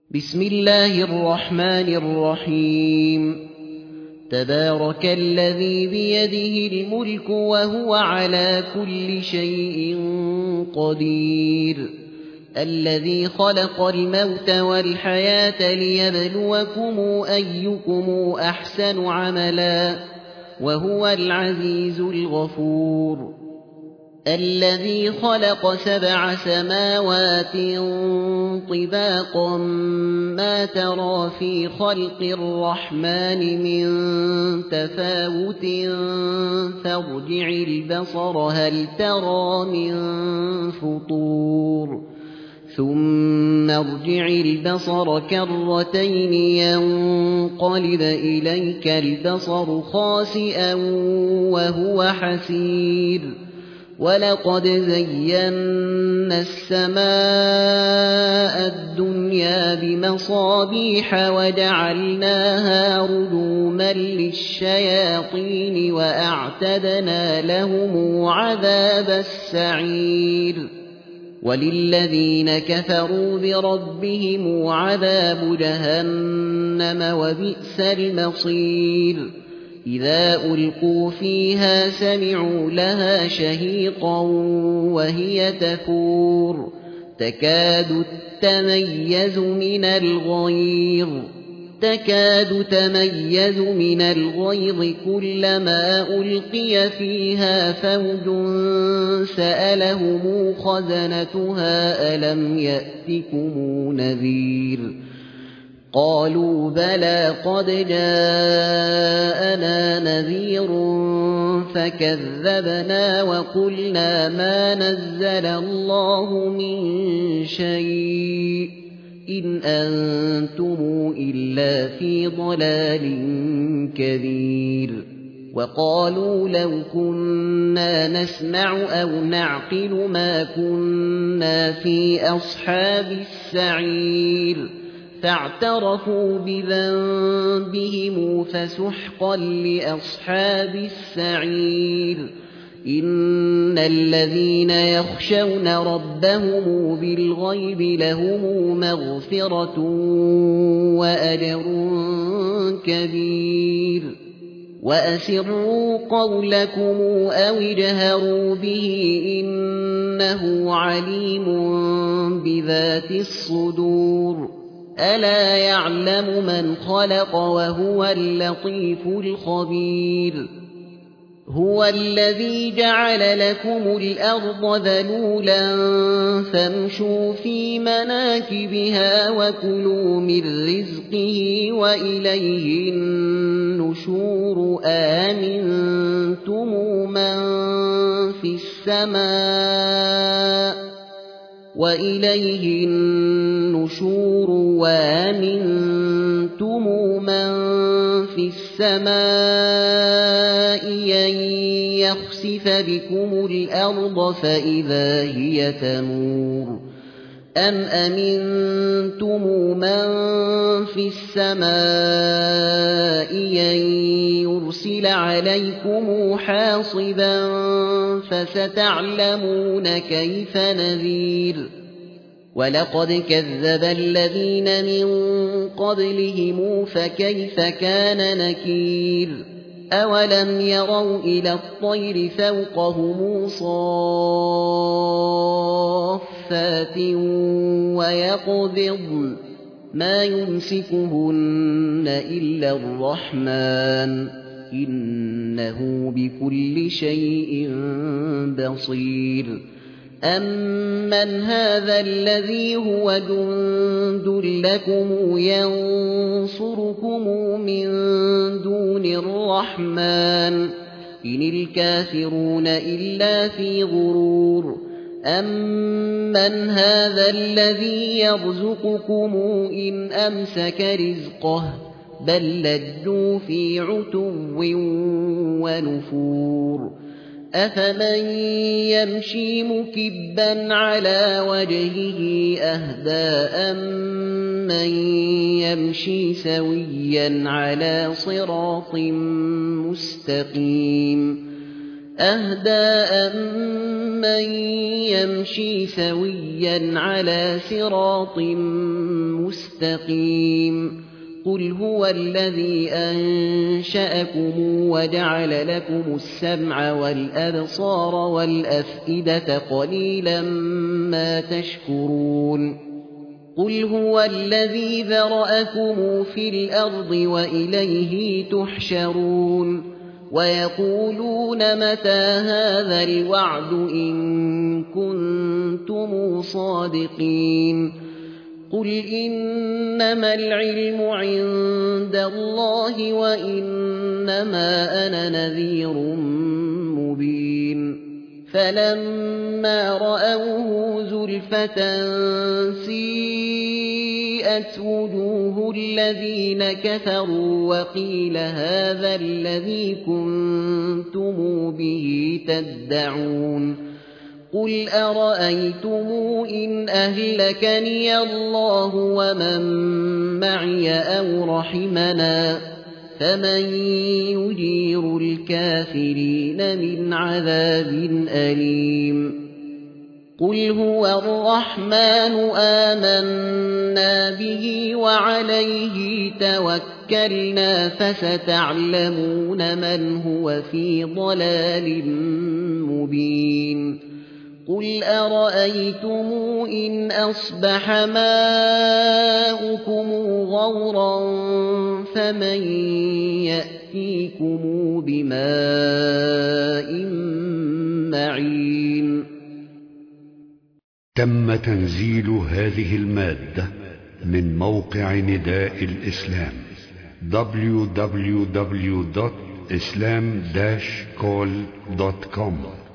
بسم الله الرحمن الرحيم. تبارك الذي بيده الملك وهو على كل شيء قدير، الذي خلق الموت والحياة ليبلوكم أيكم أحسن عملا وهو العزيز الغفور. الذي خلق 7 سماوات طباقا ما ترى في خلق الرحمن من تفاوت فارجع البصر هل ترى من فطور ثم ارجع البصر كرتين ينقلب إليك البصر خاسئا وهو حسير. ولقد زينا السماء الدنيا بمصابيح وجعلناها رجوما للشياطين وأعتدنا لهم عذاب السعير. وللذين كفروا بربهم عذاب جهنم وبئس المصير. إذا ألقوا فيها سمعوا لها شهيقا وهي تفور تكاد تميز من الغيظ كلما ألقي فيها فوج سألهم خزنتها ألم يأتكم نذير؟ قالوا بلى قد جاءنا نذير فكذبنا وقلنا ما نزل الله من شيء إن أنتم إلا في ضلال كبير. وقالوا لو كنا نسمع أو نعقل ما كنا في أصحاب السعير. فاعترفوا بذنبهم فسحقا لأصحاب السعير. إن الذين يخشون ربهم بالغيب لهم مغفرة وأجر كبير. وأسروا قولكم أو اجهروا به إنه عليم بذات الصدور. ألا يعلم من خلق وهو اللطيف الخبير. هو الذي جعل لكم الأرض ذلولا فامشوا في مناكبها وكلوا من رزقه وإليه النشور. أأمنتم من في السماء وإليه النشور وأمنتم من في السماء أن يخسف بكم الأرض فإذا هي تمور. أم أمنتم من في السماء أن يرسل عليكم حاصبا فستعلمون كيف نذير. ولقد كذب الذين من قبلهم فكيف كان نكير. أولم يروا إلى الطير فوقهم صافات ويقبضن ما يمسكهن إلا الرحمن إنه بكل شيء بصير. أمن هذا الذي هو جند لكم ينصركم من دون الرحمن إن الكافرون إلا في غرور. أمن هذا الذي يرزقكم إن أمسك رزقه بل لجوا في عتو ونفور. أفمن يمشي مكبا على وجهه أهدى أمن يمشي سويا على صراط مستقيم. أهدى أمن يمشي سويا على صراط مستقيم مستقيم قل هو الذي أنشأكم وجعل لكم السمع والأبصار والأفئدة قليلا ما تشكرون قل هو الذي ذرأكم في الأرض وإليه تحشرون ويقولون متى هذا الوعد إن كنتم صادقين قل إنما العلم عند الله وإنما أنا نذير مبين فلما رأوه زلفة سيئت وجوه الذين كفروا وقيل هذا الذي كنتم به تدعون قل أرأيتم إن أهلكني الله ومن معي أو رحمنا فمن يجير الكافرين من عذاب أليم قل هو الرحمن آمنا به وعليه توكلنا فستعلمون من هو في ضلال مبين قل أرأيتم إن أصبح ماؤكم غورا فمن يأتيكم بماء معين. تم تنزيل هذه المادة من موقع نداء الإسلام www.islam-call.com